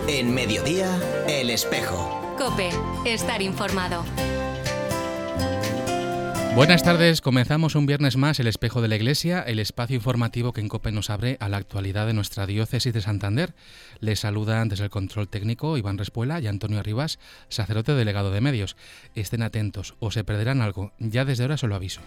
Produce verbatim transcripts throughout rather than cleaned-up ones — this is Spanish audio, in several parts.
En Mediodía, El Espejo. COPE, estar informado. Buenas tardes, comenzamos un viernes más El Espejo de la Iglesia, el espacio informativo que en COPE nos abre a la actualidad de nuestra diócesis de Santander. Les saludan desde el control técnico Iván Respuela y Antonio Arribas, sacerdote delegado de medios. Estén atentos o se perderán algo, ya desde ahora se lo aviso.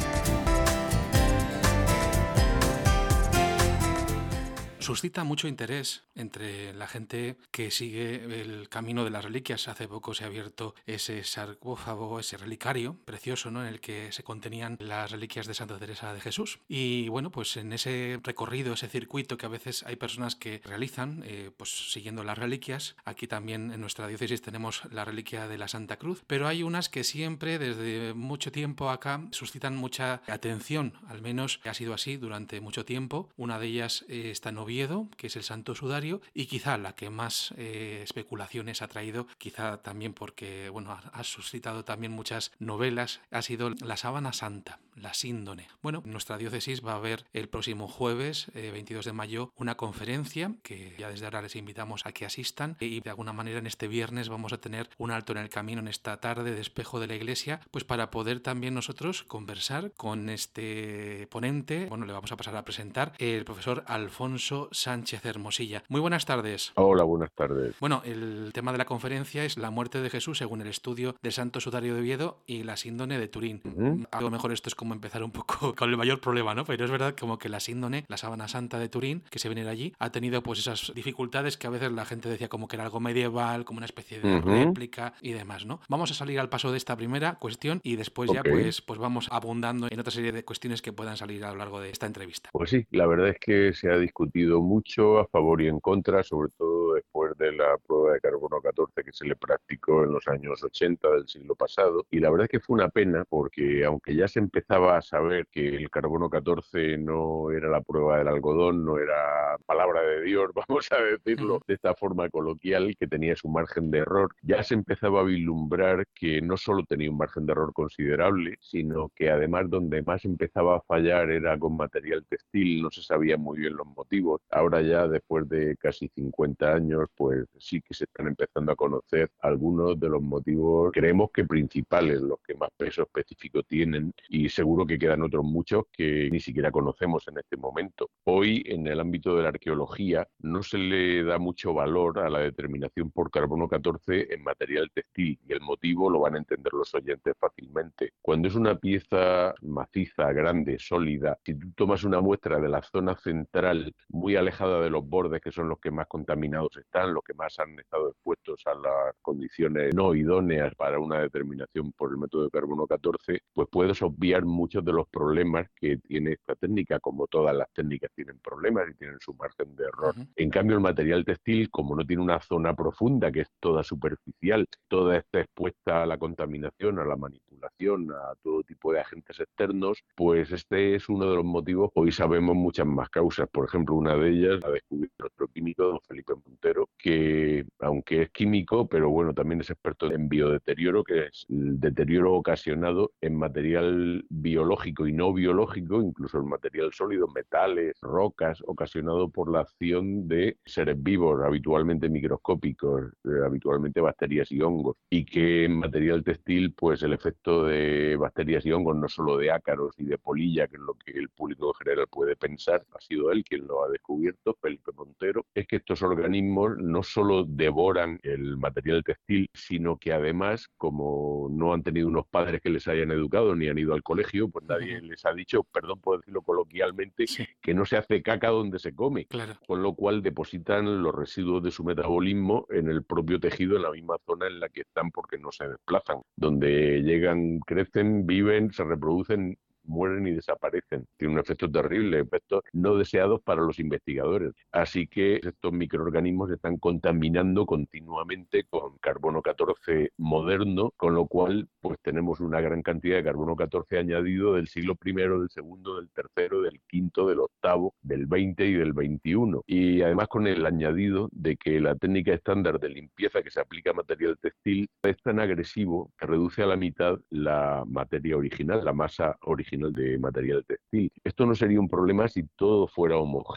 Suscita mucho interés entre la gente que sigue el camino de las reliquias. Hace poco se ha abierto ese sarcófago, ese relicario precioso, ¿no?, en el que se contenían las reliquias de Santa Teresa de Jesús. Y bueno, pues en ese recorrido, ese circuito que a veces hay personas que realizan, eh, pues siguiendo las reliquias. Aquí también en nuestra diócesis tenemos la reliquia de la Santa Cruz, pero hay unas que siempre, desde mucho tiempo acá, suscitan mucha atención. Al menos ha sido así durante mucho tiempo. Una de ellas eh, está en Oviedo, que es el Santo Sudario, y quizá la que más eh, especulaciones ha traído, quizá también porque bueno, ha, ha suscitado también muchas novelas, ha sido la Sábana Santa, la síndone. Bueno, en nuestra diócesis va a haber el próximo jueves, eh, veintidós de mayo, una conferencia que ya desde ahora les invitamos a que asistan, y de alguna manera en este viernes vamos a tener un alto en el camino en esta tarde de Espejo de la Iglesia, pues para poder también nosotros conversar con este ponente. Bueno, le vamos a pasar a presentar el profesor Alfonso Sánchez Hermosilla. Muy buenas tardes. Hola, buenas tardes. Bueno, el tema de la conferencia es la muerte de Jesús según el estudio del Santo Sudario de Oviedo y la síndone de Turín. Uh-huh. A lo mejor esto es como empezar un poco con el mayor problema, ¿no? Pero es verdad como que la síndone, la Sábana Santa de Turín, que se venera allí, ha tenido pues esas dificultades que a veces la gente decía como que era algo medieval, como una especie de uh-huh. réplica y demás, ¿no? Vamos a salir al paso de esta primera cuestión y después okay. ya pues, pues vamos abundando en otra serie de cuestiones que puedan salir a lo largo de esta entrevista. Pues sí, la verdad es que se ha discutido mucho a favor y en contra, sobre todo después de la prueba de carbono catorce que se le practicó en los años ochenta del siglo pasado, y la verdad es que fue una pena porque aunque ya se empezaba a saber que el carbono catorce no era la prueba del algodón, no era palabra de Dios, vamos a decirlo de esta forma coloquial, que tenía su margen de error, ya se empezaba a vislumbrar que no solo tenía un margen de error considerable, sino que además donde más empezaba a fallar era con material textil, no se sabía muy bien los motivos. Ahora ya después de casi cincuenta años, pues sí que se están empezando a conocer algunos de los motivos, creemos que principales, los que más peso específico tienen, y seguro que quedan otros muchos que ni siquiera conocemos en este momento. Hoy, en el ámbito de la arqueología, no se le da mucho valor a la determinación por carbono catorce en material textil, y el motivo lo van a entender los oyentes fácilmente. Cuando es una pieza maciza, grande, sólida, si tú tomas una muestra de la zona central, muy alejada de los bordes, que son los que más contaminados están, los que más han estado expuestos a las condiciones no idóneas para una determinación por el método de carbono catorce, pues puedes obviar muchos de los problemas que tiene esta técnica, como todas las técnicas tienen problemas y tienen su margen de error. Uh-huh. En cambio, el material textil, como no tiene una zona profunda, que es toda superficial, toda está expuesta a la contaminación, a la manipulación, a todo tipo de agentes externos, pues este es uno de los motivos. Hoy sabemos muchas más causas. Por ejemplo, una de ellas la descubrió nuestro químico, don Felipe Montero, que aunque es químico, pero bueno, también es experto en biodeterioro, que es el deterioro ocasionado en material biológico y no biológico, incluso el material sólido, metales, rocas, ocasionado por la acción de seres vivos, habitualmente microscópicos, eh, habitualmente bacterias y hongos, y que en material textil, pues el efecto de bacterias y hongos, no solo de ácaros y de polilla, que es lo que el público en general puede pensar, ha sido él quien lo ha descubierto, Felipe Montero, es que estos organismos no solo devoran el material textil, sino que además, como no han tenido unos padres que les hayan educado ni han ido al colegio, pues nadie uh-huh. les ha dicho, perdón por decirlo coloquialmente, sí. que no se hace caca donde se come, claro. Con lo cual depositan los residuos de su metabolismo en el propio tejido, en la misma zona en la que están, porque no se desplazan, donde llegan, crecen, viven, se reproducen, mueren y desaparecen. Tiene un efecto terrible, efectos no deseados para los investigadores. Así que estos microorganismos se están contaminando continuamente con carbono catorce moderno, con lo cual pues tenemos una gran cantidad de carbono catorce añadido del siglo primero, del segundo, del tercero, del quinto, del octavo, del veinte y del veintiuno. Y además con el añadido de que la técnica estándar de limpieza que se aplica a material textil es tan agresivo que reduce a la mitad la materia original, la masa original de material textil. Esto no sería un problema si todo fuera homogéneo,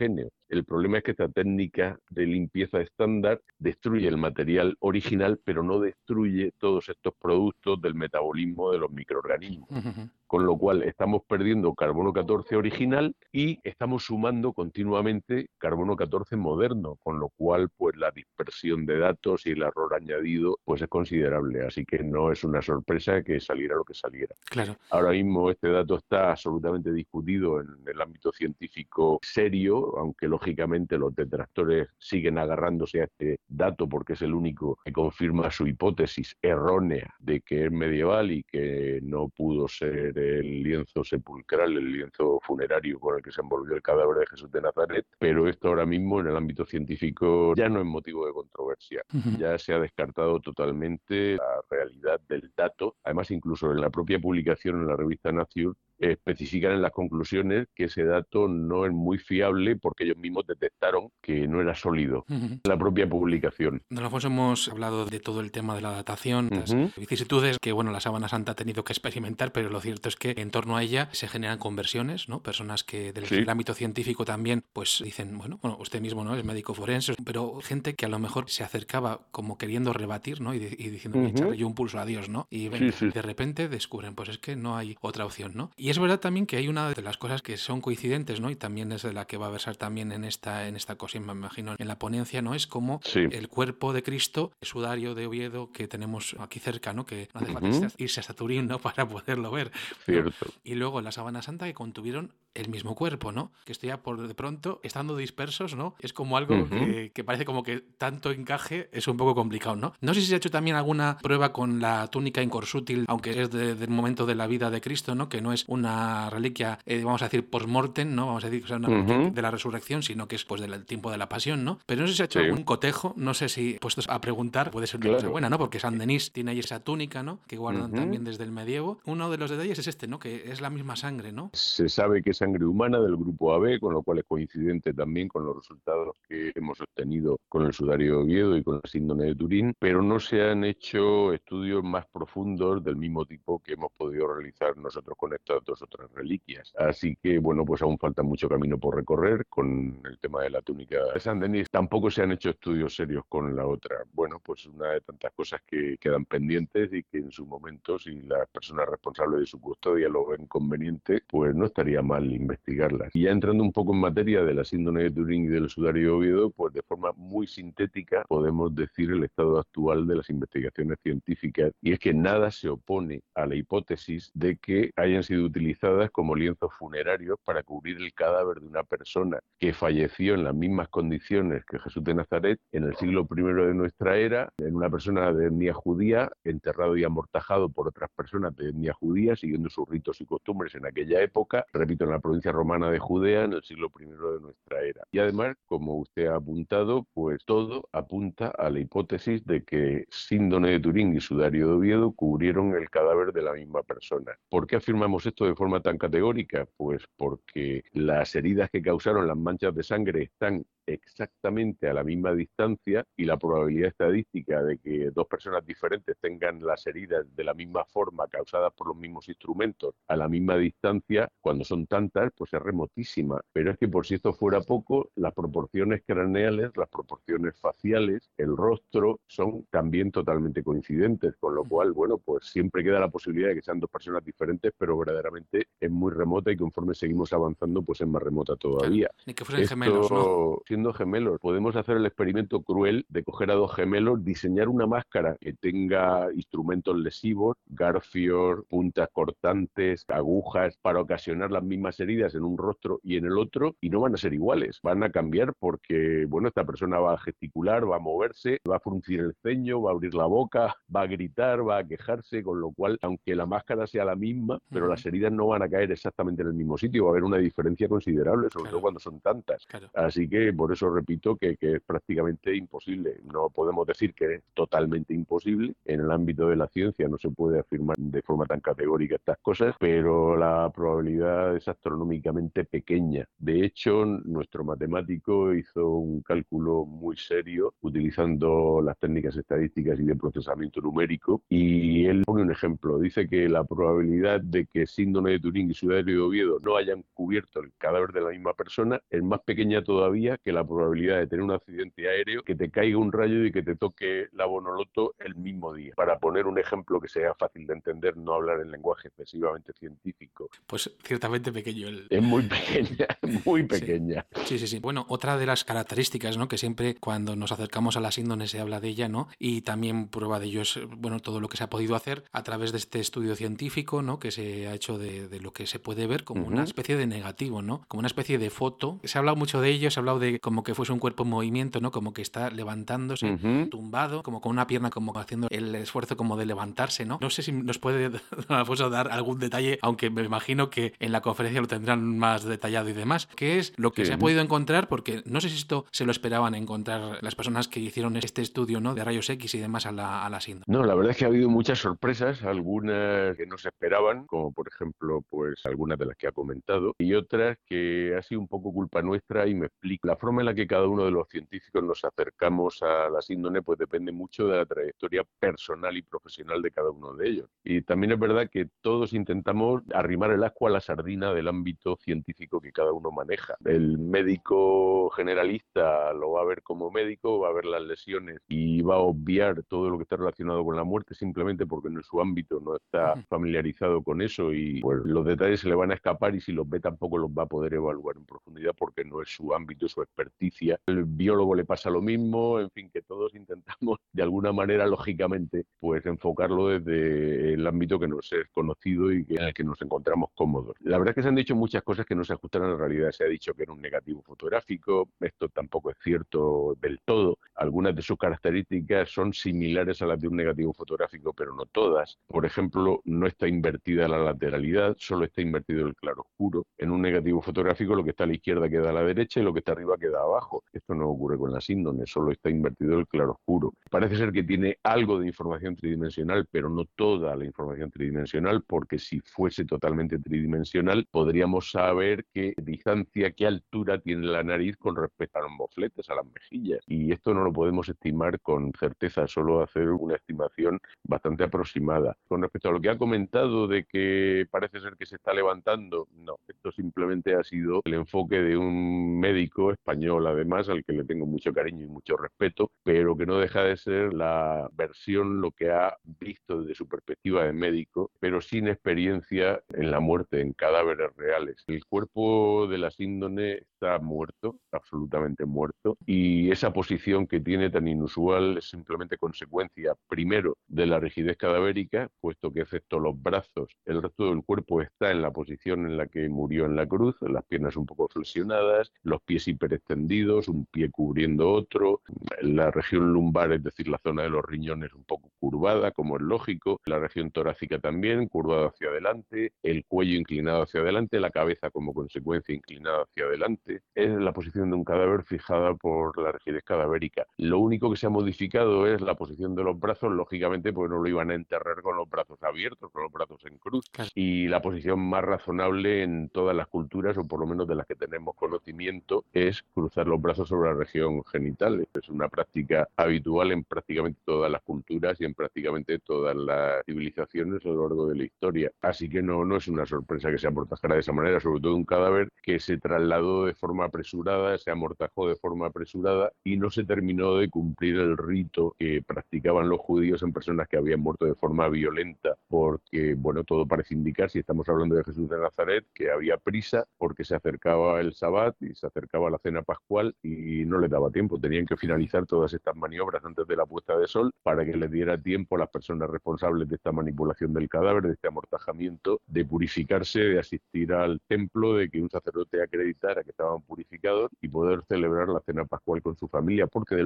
El problema es que esta técnica de limpieza estándar destruye el material original, pero no destruye todos estos productos del metabolismo de los microorganismos. Ujú. Con lo cual estamos perdiendo carbono catorce original y estamos sumando continuamente carbono catorce moderno, con lo cual pues la dispersión de datos y el error añadido pues es considerable, así que no es una sorpresa que saliera lo que saliera. Claro. Ahora mismo este dato está absolutamente discutido en el ámbito científico serio, aunque lógicamente los detractores siguen agarrándose a este dato porque es el único que confirma su hipótesis errónea de que es medieval y que no pudo ser el lienzo sepulcral, el lienzo funerario con el que se envolvió el cadáver de Jesús de Nazaret, pero esto ahora mismo en el ámbito científico ya no es motivo de controversia. Ujú. Ya se ha descartado totalmente la realidad del dato. Además, incluso en la propia publicación en la revista Nature especifican en las conclusiones que ese dato no es muy fiable porque ellos mismos detectaron que no era sólido. Ujú. La propia publicación. Don Alfonso, hemos hablado de todo el tema de la datación, las Ujú. vicisitudes que bueno, la Sábana Santa ha tenido que experimentar, pero lo cierto es que en torno a ella se generan conversiones, ¿no? Personas que del Sí. ámbito científico también pues dicen, bueno, bueno, usted mismo no es médico forense, pero gente que a lo mejor se acercaba como queriendo rebatir, ¿no? Y, de- y diciendo, voy a Ujú. echarle yo un pulso a Dios, ¿no? Y venga, Sí, sí. de repente descubren, pues es que no hay otra opción, ¿no? Y es verdad también que hay una de las cosas que son coincidentes, ¿no? Y también es de la que va a versar también en esta, en esta cosa, me imagino, en la ponencia, ¿no? Es como Sí. el cuerpo de Cristo, el sudario de Oviedo que tenemos aquí cerca, ¿no? Que no hace falta Ujú. irse hasta Turín, ¿no? Para poderlo ver, ¿no? Cierto. Y luego la Sábana Santa que contuvieron el mismo cuerpo, ¿no? Que esto ya por de pronto, estando dispersos, ¿no? Es como algo Ujú. que, que parece como que tanto encaje es un poco complicado, ¿no? No sé si se ha hecho también alguna prueba con la túnica incorsútil, aunque es de- del momento de la vida de Cristo, ¿no? Que no es una reliquia, eh, vamos a decir, post-mortem, ¿no? Vamos a decir que sea una reliquia Ujú. de la resurrección, sino que es pues del tiempo de la pasión, ¿no? Pero no sé si se ha hecho Sí. algún cotejo, no sé si puestos a preguntar, puede ser una cosa Claro. buena, ¿no? Porque San Denis tiene ahí esa túnica, ¿no? Que guardan Ujú. también desde el medievo. Uno de los detalles es este, ¿no? Que es la misma sangre, ¿no? Se sabe que es sangre humana del grupo A B, con lo cual es coincidente también con los resultados que hemos obtenido con el sudario de Oviedo y con la síndrome de Turín, pero no se han hecho estudios más profundos del mismo tipo que hemos podido realizar nosotros con estas dos otras reliquias. Así que, bueno, pues aún falta mucho camino por recorrer con el tema de la túnica de San Denis. Tampoco se han hecho estudios serios con la otra. Bueno, pues una de tantas cosas que quedan pendientes y que en su momento, si las personas responsables de su custodia lo ven conveniente, pues no estaría mal investigarlas. Y ya entrando un poco en materia de la síndrome de Turín y del sudario de Oviedo, pues de forma muy sintética podemos decir el estado actual de las investigaciones científicas, y es que nada se opone a la hipótesis de que hayan sido utilizadas como lienzos funerarios para cubrir el cadáver de una persona que falleció en las mismas condiciones que Jesús de Nazaret en el siglo primero de nuestra era, en una persona de etnia judía, enterrado y amortajado por otras personas de etnia judía, siguiendo sus ritos y costumbres en aquella época, repito, en la provincia romana de Judea, en el siglo primero de nuestra era. Y además, como usted ha apuntado, pues todo apunta a la hipótesis de que síndrome de Turín y sudario de Oviedo cubrieron el cadáver de la misma persona. ¿Por qué afirmamos esto de forma tan categórica? Pues porque las heridas que causaron las manchas de sangre están exactamente a la misma distancia y la probabilidad estadística de que dos personas diferentes tengan las heridas de la misma forma causadas por los mismos instrumentos a la misma distancia, cuando son tantas, pues es remotísima. Pero es que por si esto fuera poco, las proporciones craneales, las proporciones faciales, el rostro son también totalmente coincidentes, con lo cual, bueno, pues siempre queda la posibilidad de que sean dos personas diferentes, pero verdaderamente es muy remota y conforme seguimos avanzando, pues es más remota todavía. Claro, ni que fueran Esto, gemelos, ¿no? siendo gemelos, podemos hacer el experimento cruel de coger a dos gemelos, diseñar una máscara que tenga instrumentos lesivos, garfios, puntas cortantes, agujas, para ocasionar las mismas heridas en un rostro y en el otro, y no van a ser iguales, van a cambiar porque, bueno, esta persona va a gesticular, va a moverse, va a fruncir el ceño, va a abrir la boca, va a gritar, va a quejarse, con lo cual, aunque la máscara sea la misma, pero Ujú. las heridas no van a caer exactamente en el mismo sitio, va a haber una diferencia considerable, sobre Claro. todo cuando son tantas. Claro. Así que, bueno, por eso repito que, que es prácticamente imposible. No podemos decir que es totalmente imposible. En el ámbito de la ciencia no se puede afirmar de forma tan categórica estas cosas, pero la probabilidad es astronómicamente pequeña. De hecho, nuestro matemático hizo un cálculo muy serio utilizando las técnicas estadísticas y de procesamiento numérico, y él pone un ejemplo. Dice que la probabilidad de que síndrome de Turing y sudario de Oviedo no hayan cubierto el cadáver de la misma persona es más pequeña todavía que la probabilidad de tener un accidente aéreo, que te caiga un rayo y que te toque la Bonoloto el mismo día. Para poner un ejemplo que sea fácil de entender, no hablar en lenguaje excesivamente científico. Pues ciertamente pequeño el... Es muy pequeña, muy pequeña. Sí, sí, sí. Bueno, otra de las características, ¿no?, que siempre cuando nos acercamos a la síndrome se habla de ella, ¿no? Y también prueba de ello es, bueno, todo lo que se ha podido hacer a través de este estudio científico, ¿no?, que se ha hecho de, de lo que se puede ver como uh-huh. una especie de negativo, ¿no? Como una especie de foto. Se ha hablado mucho de ello, se ha hablado de como que fuese un cuerpo en movimiento, ¿no? Como que está levantándose, uh-huh. tumbado, como con una pierna como haciendo el esfuerzo como de levantarse, ¿no? No sé si nos puede Alfonso dar algún detalle, aunque me imagino que en la conferencia lo tendrán más detallado y demás. ¿Qué es lo que sí. se ha podido encontrar? Porque no sé si esto se lo esperaban encontrar las personas que hicieron este estudio, ¿no?, de rayos X y demás a la, a la síndrome. No, la verdad es que ha habido muchas sorpresas, algunas que no se esperaban, como por ejemplo, pues algunas de las que ha comentado, y otras que ha sido un poco culpa nuestra, y me explico. La forma en la que cada uno de los científicos nos acercamos a la síndrome pues depende mucho de la trayectoria personal y profesional de cada uno de ellos. Y también es verdad que todos intentamos arrimar el ascua a la sardina del ámbito científico que cada uno maneja. El médico generalista lo va a ver como médico, va a ver las lesiones y va a obviar todo lo que está relacionado con la muerte simplemente porque en su ámbito no está familiarizado con eso, y pues los detalles se le van a escapar, y si los ve tampoco los va a poder evaluar en profundidad porque no es su ámbito, su experticia. El biólogo le pasa lo mismo, en fin, que todos intentamos de alguna manera, lógicamente, pues enfocarlo desde el ámbito que nos es conocido y en el que nos encontramos cómodos. La verdad es que se han dicho muchas cosas que no se ajustan a la realidad. Se ha dicho que era un negativo fotográfico, esto tampoco es cierto del todo. Algunas de sus características son similares a las de un negativo fotográfico, pero no todas. Por ejemplo, no está invertida la lateralidad, solo está invertido el claroscuro. En un negativo fotográfico lo que está a la izquierda queda a la derecha y lo que está arriba queda abajo. Esto no ocurre con la síndrome, solo está invertido el claroscuro. Parece ser que tiene algo de información tridimensional, pero no toda la información tridimensional, porque si fuese totalmente tridimensional podríamos saber qué distancia, qué altura tiene la nariz con respecto a los mofletes, a las mejillas, y esto no lo podemos estimar con certeza, solo hacer una estimación bastante aproximada. Con respecto a lo que ha comentado de que parece ser que se está levantando, no, esto simplemente ha sido el enfoque de un médico español, además, al que le tengo mucho cariño y mucho respeto, pero que no deja de ser la versión, lo que ha visto desde su perspectiva de médico, pero sin experiencia en la muerte, en cadáveres reales. El cuerpo de la síndrome está muerto, absolutamente muerto, y esa posición que tiene tan inusual es simplemente consecuencia, primero, de la rigidez cadavérica, puesto que excepto los brazos, el resto del cuerpo está en la posición en la que murió en la cruz, las piernas un poco flexionadas, los pies hiperextendidos, un pie cubriendo otro, la región lumbar, es decir, la zona de los riñones un poco curvada, como es lógico, la región torácica también, curvada hacia adelante, el cuello inclinado hacia adelante, la cabeza como consecuencia inclinada hacia adelante. Es la posición de un cadáver fijada por la rigidez cadavérica. Lo único que se ha modificado es la posición de los brazos, lógicamente pues no lo iban a enterrar con los brazos abiertos, con los brazos en cruz. Claro. Y la posición más razonable en todas las culturas, o por lo menos de las que tenemos conocimiento, es cruzar los brazos sobre la región genital. Es una práctica habitual en prácticamente todas las culturas y en prácticamente todas las civilizaciones a lo largo de la historia. Así que no, no es una sorpresa que se amortajara de esa manera, sobre todo un cadáver que se trasladó de forma apresurada, se amortajó de forma apresurada y no se terminó de cumplir el rito que practicaban los judíos en personas que habían muerto de forma violenta, porque, bueno, todo parece indicar, si estamos hablando de Jesús de Nazaret, que había prisa porque se acercaba el Sabbat y se acercaba la cena pascual y no les daba tiempo. Tenían que finalizar todas estas maniobras antes de la puesta de sol para que les diera tiempo a las personas responsables de esta manipulación del cadáver, de este amortajamiento, de purificarse, de asistir al templo, de que un sacerdote acreditara que estaban purificados y poder celebrar la cena pascual con su familia, porque de lo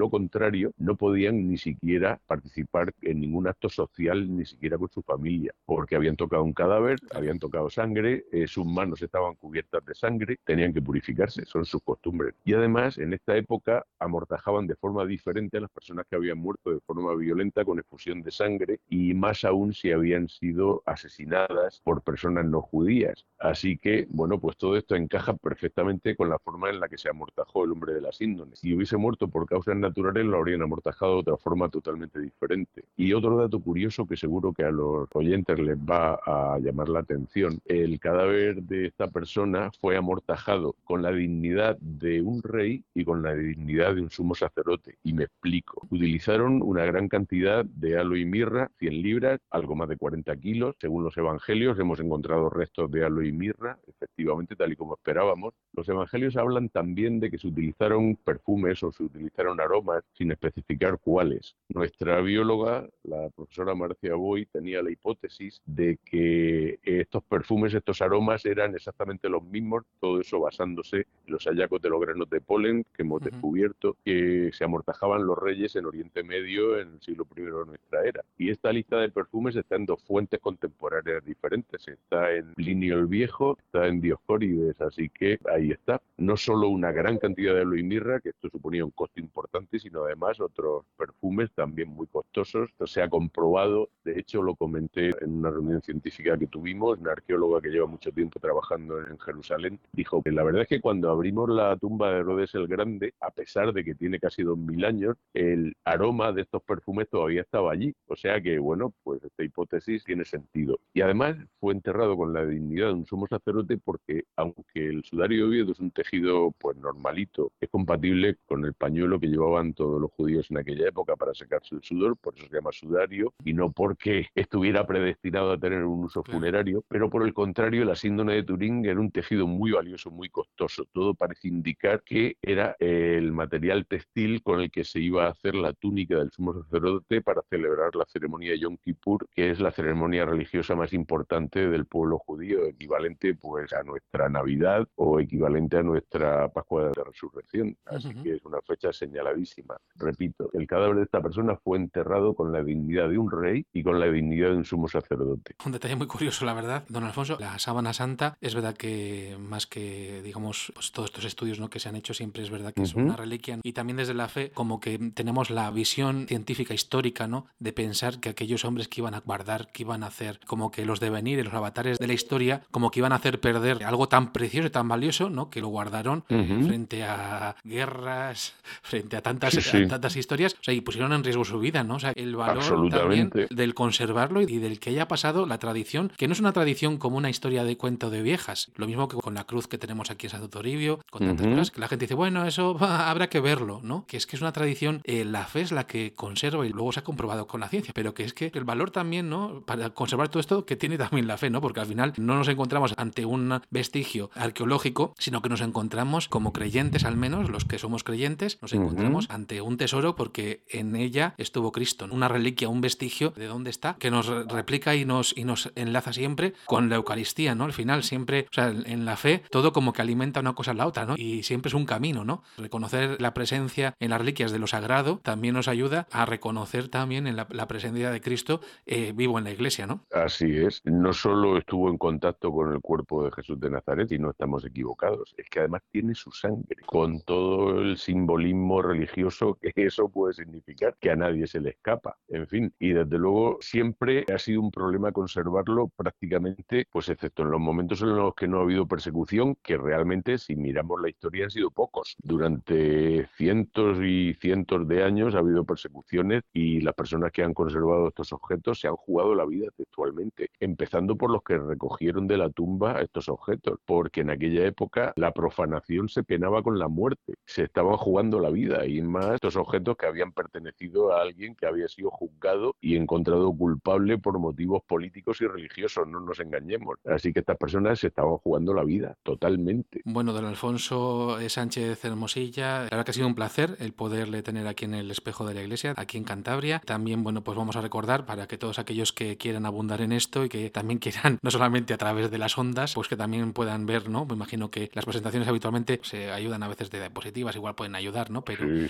lo contrario no podían ni siquiera participar en ningún acto social, ni siquiera con su familia, porque habían tocado un cadáver, habían tocado sangre, eh, sus manos estaban cubiertas de sangre, tenían que purificarse, son sus costumbres. Y además, en esta época, amortajaban de forma diferente a las personas que habían muerto de forma violenta con efusión de sangre, y más aún si habían sido asesinadas por personas no judías. Así que, bueno, pues todo esto encaja perfectamente con la forma en la que se amortajó el hombre de las índoles. Si hubiese muerto por causas naturales, lo habrían amortajado de otra forma totalmente diferente. Y otro dato curioso que seguro que a los oyentes les va a llamar la atención: el cadáver de esta persona fue amortajado con la dignidad de un rey y con la dignidad de un sumo sacerdote. Y me explico. Utilizaron una gran cantidad de halo y mirra, cien libras, algo más de cuarenta kilos. Según los evangelios, hemos encontrado restos de halo y mirra, efectivamente, tal y como esperábamos. Los evangelios hablan también de que se utilizaron perfumes o se utilizaron aromas, sin especificar cuáles. Nuestra bióloga, la profesora Marcia Boy, tenía la hipótesis de que estos perfumes, estos aromas, eran exactamente los mismos, todo eso basándose en los hallazgos de los granos de polen que hemos Ujú. descubierto, que se amortajaban los reyes en Oriente Medio en el siglo primero de nuestra era. Y esta lista de perfumes está en dos fuentes contemporáneas diferentes. Está en Plinio el Viejo, está en Dioscórides, así que ahí está. No solo una gran cantidad de halo y mirra, que esto suponía un costo importante, sino además otros perfumes también muy costosos. Esto se ha comprobado, de hecho lo comenté en una reunión científica que tuvimos, una arqueóloga que lleva mucho tiempo trabajando en Jerusalén, dijo que la verdad es que cuando abrimos la tumba de Herodes el Grande, a pesar de que tiene casi dos mil años, el aroma de estos perfumes todavía estaba allí. O sea que, bueno, pues esta hipótesis tiene sentido. Y además fue enterrado con la dignidad de un sumo sacerdote porque, aunque el sudario de Oviedo es un tejido pues normalito, es compatible con el pañuelo que llevaban todos los judíos en aquella época para secarse el sudor, por eso se llama sudario, y no porque estuviera predestinado a tener un uso Claro. funerario, pero por el contrario, la síndone de Turín era un tejido muy valioso, muy costoso. Todo parece indicar que era el material textil con el que se iba a hacer la túnica del sumo sacerdote para celebrar la ceremonia de Yom Kippur, que es la ceremonia religiosa más importante del pueblo judío, equivalente pues a nuestra Navidad o equivalente a nuestra Pascua de Resurrección. Así Ujú. que es una fecha señaladísima. Repito, el cadáver de esta persona fue enterrado con la dignidad de un rey y con la dignidad de un sumo sacerdote. Un detalle muy curioso, la verdad, don Alfonso. La sábana santa es verdad que más que, digamos, pues todos estos estudios, ¿no?, que se han hecho, siempre es verdad que es Ujú. una reliquia. Y también desde la fe, como que tenemos la visión científica histórica, ¿no?, de pensar que aquellos hombres que iban a guardar, que iban a hacer, como que los devenires, los avatares de la historia, como que iban a hacer perder algo tan precioso y tan valioso, ¿no?, que lo guardaron eh, Ujú. frente a guerras, frente a tantas, Sí, a sí, tantas historias, o sea, y pusieron en riesgo su vida, ¿no? O sea, el valor también absolutamente. del conservarlo y del que haya pasado la tradición, que no es una tradición como una historia de cuento de viejas. Lo mismo que con la cruz que tenemos aquí en Santo Toribio, con tantas Ujú. cosas, que la gente dice, bueno, eso va, habrá que verlo, ¿no? Que es que es una tradición, eh, la fe es la que conserva y luego se ha comprobado con la ciencia, pero que es que el valor también, ¿no?, para conservar todo esto, que tiene también la fe, ¿no? Porque al final no nos encontramos ante un vestigio arqueológico, sino que nos encontramos como creyentes, al menos los que somos creyentes, nos encontramos Ujú. ante un tesoro porque en ella estuvo Cristo, una reliquia, un vestigio de dónde está, que nos re- replica y nos, y nos enlaza siempre con la Eucaristía, ¿no? Al final siempre, o sea, en la fe, todo como que alimenta una cosa a la otra, ¿no? Y siempre es un camino, ¿no? Reconocer la presencia en las reliquias de lo sagrado también nos ayuda a reconocer también en la, la presencia de Cristo eh, vivo en la iglesia, ¿no? Así es. No solo estuvo en contacto con el cuerpo de Jesús de Nazaret, y no estamos equivocados, es que además tiene su sangre, con todo el simbolismo religioso que eso puede significar, que a nadie se le escapa. En fin, y desde luego siempre ha sido un problema conservarlo prácticamente, pues excepto en los momentos en los que no ha habido persecución, que realmente, si miramos la historia, han sido pocos. Durante cientos y cientos de años ha habido persecuciones y las personas que han conservado estos objetos se han jugado la vida textualmente, empezando por los que recogieron de la tumba estos objetos, porque en aquella época la profanación se penaba con la muerte, se estaban jugando la vida, y más estos objetos que habían pertenecido a alguien que había sido juzgado y encontrado culpable por motivos políticos y religiosos, no nos engañemos. Así que estas personas se estaban jugando la vida totalmente. Bueno, don Alfonso Sánchez Hermosilla, la verdad que ha sido un placer el poderle tener aquí en el Espejo de la Iglesia, aquí en Cantabria. También, bueno, pues vamos a recordar para que todos aquellos que quieran abundar en esto y que también quieran, no solamente a través de las ondas, pues que también puedan ver, ¿no? Me imagino que las presentaciones habitualmente se ayudan a veces de diapositivas, igual pueden ayudar, ¿no? Pero Sí,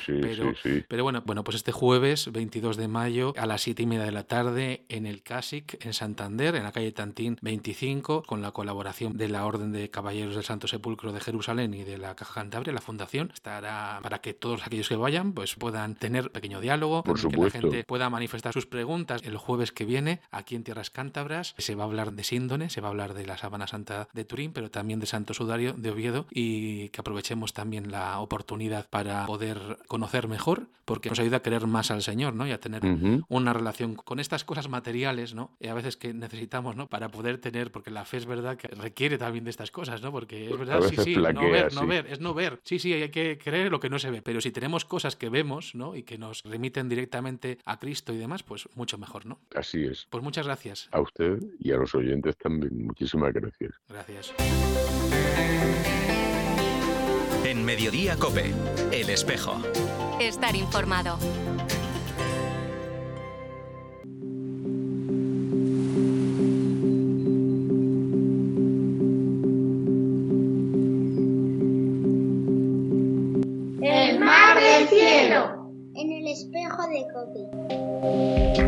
sí, pero, sí, sí. pero bueno, bueno, pues este jueves veintidós de mayo a las siete y media de la tarde en el Casic, en Santander, en la calle Tantín veinticinco, con la colaboración de la Orden de Caballeros del Santo Sepulcro de Jerusalén y de la Caja Cantabria, la Fundación. Estará para que todos aquellos que vayan pues puedan tener pequeño diálogo, Por que supuesto. la gente pueda manifestar sus preguntas. El jueves que viene, aquí en Tierras Cántabras, se va a hablar de Síndone, se va a hablar de la Sábana Santa de Turín, pero también de Santo Sudario de Oviedo, y que aprovechemos también la oportunidad para poder conocer mejor, porque nos ayuda a querer más al Señor, ¿no? Y a tener Ujú. una relación con estas cosas materiales, ¿no? Y a veces que necesitamos, ¿no? Para poder tener, porque la fe es verdad que requiere también de estas cosas, ¿no? Porque es A verdad, sí, veces sí, no flaquea, ver, no sí. ver, es no ver. Sí, sí, hay que creer lo que no se ve, pero si tenemos cosas que vemos, ¿no? Y que nos remiten directamente a Cristo y demás, pues mucho mejor, ¿no? Así es. Pues muchas gracias. A usted y a los oyentes también. Muchísimas gracias. Gracias. En Mediodía COPE, El Espejo. Estar informado. El mar del cielo. En el espejo de COPE.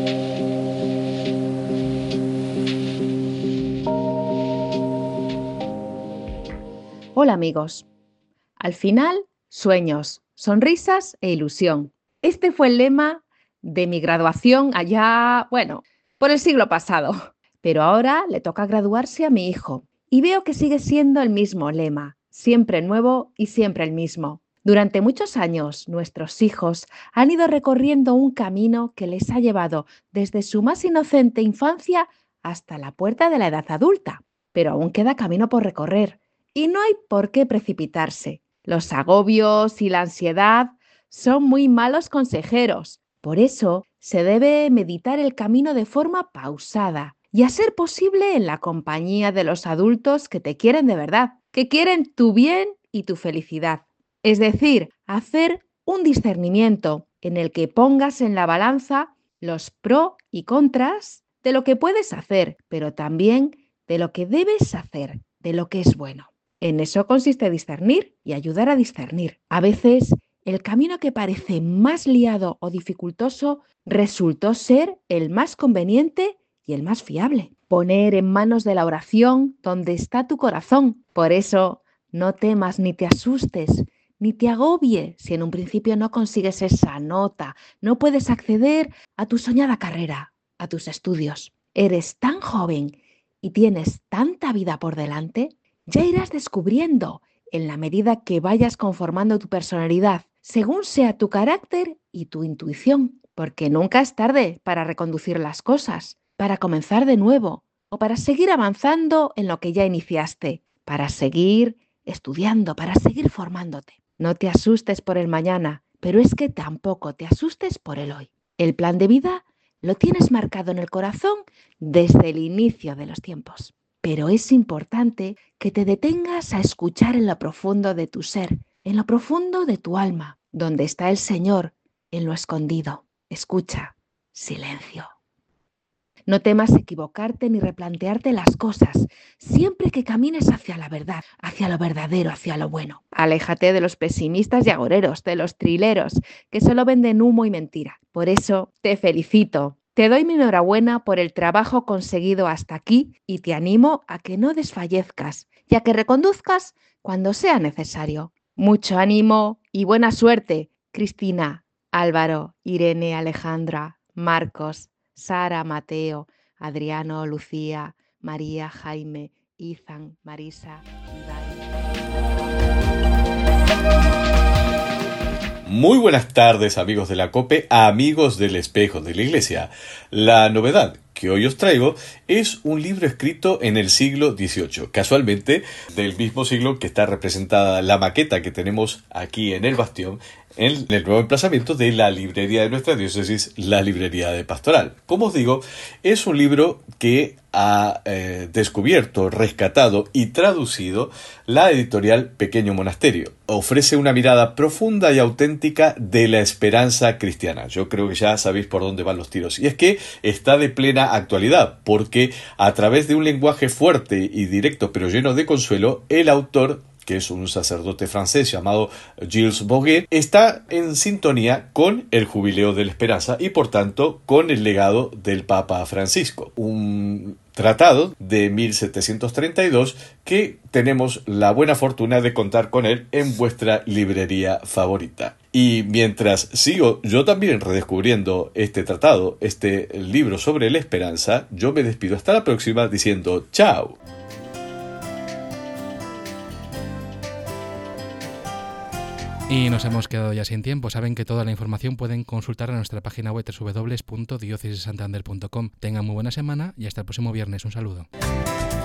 Hola amigos. Al final, sueños, sonrisas e ilusión. Este fue el lema de mi graduación allá, bueno, por el siglo pasado. Pero ahora le toca graduarse a mi hijo y veo que sigue siendo el mismo lema, siempre nuevo y siempre el mismo. Durante muchos años, nuestros hijos han ido recorriendo un camino que les ha llevado desde su más inocente infancia hasta la puerta de la edad adulta. Pero aún queda camino por recorrer y no hay por qué precipitarse. Los agobios y la ansiedad son muy malos consejeros. Por eso se debe meditar el camino de forma pausada y a ser posible en la compañía de los adultos que te quieren de verdad, que quieren tu bien y tu felicidad. Es decir, hacer un discernimiento en el que pongas en la balanza los pros y contras de lo que puedes hacer, pero también de lo que debes hacer, de lo que es bueno. En eso consiste discernir y ayudar a discernir. A veces, el camino que parece más liado o dificultoso resultó ser el más conveniente y el más fiable. Poner en manos de la oración donde está tu corazón. Por eso, no temas ni te asustes, ni te agobie si en un principio no consigues esa nota, no puedes acceder a tu soñada carrera, a tus estudios. Eres tan joven y tienes tanta vida por delante. Ya irás descubriendo en la medida que vayas conformando tu personalidad, según sea tu carácter y tu intuición, porque nunca es tarde para reconducir las cosas, para comenzar de nuevo o para seguir avanzando en lo que ya iniciaste, para seguir estudiando, para seguir formándote. No te asustes por el mañana, pero es que tampoco te asustes por el hoy. El plan de vida lo tienes marcado en el corazón desde el inicio de los tiempos. Pero es importante que te detengas a escuchar en lo profundo de tu ser, en lo profundo de tu alma, donde está el Señor, en lo escondido. Escucha, silencio. No temas equivocarte ni replantearte las cosas, siempre que camines hacia la verdad, hacia lo verdadero, hacia lo bueno. Aléjate de los pesimistas y agoreros, de los trileros, que solo venden humo y mentira. Por eso, te felicito. Te doy mi enhorabuena por el trabajo conseguido hasta aquí y te animo a que no desfallezcas y a que reconduzcas cuando sea necesario. Mucho ánimo y buena suerte, Cristina, Álvaro, Irene, Alejandra, Marcos, Sara, Mateo, Adriano, Lucía, María, Jaime, Izan, Marisa, Muy buenas tardes, amigos de la COPE, amigos del Espejo de la Iglesia. La novedad que hoy os traigo es un libro escrito en el siglo dieciocho, casualmente del mismo siglo que está representada la maqueta que tenemos aquí en el Bastión, en el nuevo emplazamiento de la librería de nuestra diócesis, la librería de Pastoral. Como os digo, es un libro que ha eh, descubierto, rescatado y traducido la editorial Pequeño Monasterio. Ofrece una mirada profunda y auténtica de la esperanza cristiana. Yo creo que ya sabéis por dónde van los tiros. Y es que está de plena actualidad, porque a través de un lenguaje fuerte y directo, pero lleno de consuelo, el autor que es un sacerdote francés llamado Gilles Boguet, está en sintonía con el Jubileo de la Esperanza y por tanto con el legado del Papa Francisco. Un tratado de mil setecientos treinta y dos que tenemos la buena fortuna de contar con él en vuestra librería favorita. Y mientras sigo yo también redescubriendo este tratado, este libro sobre la esperanza, yo me despido hasta la próxima diciendo chao. Y nos hemos quedado ya sin tiempo. Saben que toda la información pueden consultar en nuestra página web doble u doble u doble u punto diócesis santander punto com. Tengan muy buena semana y hasta el próximo viernes. Un saludo.